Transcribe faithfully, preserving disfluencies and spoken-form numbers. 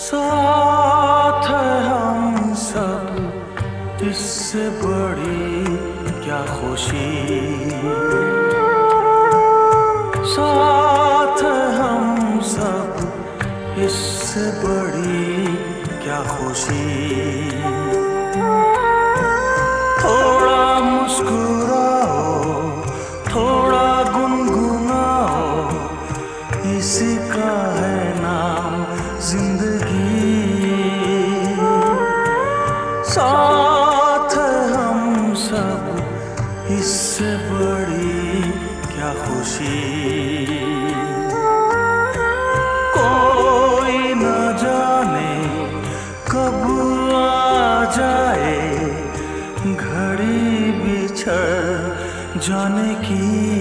साथ है हम सब, इससे बड़ी क्या खुशी। साथ है हम सब, इससे बड़ी क्या खुशी। थोड़ा मुस्कुराओ, थोड़ा गुनगुनाओ, इसी का है नाम जिंदगी। साथ है हम सब, इससे बड़ी क्या खुशी। कोई न जाने कब आ जाए घड़ी बिछड़ जाने की।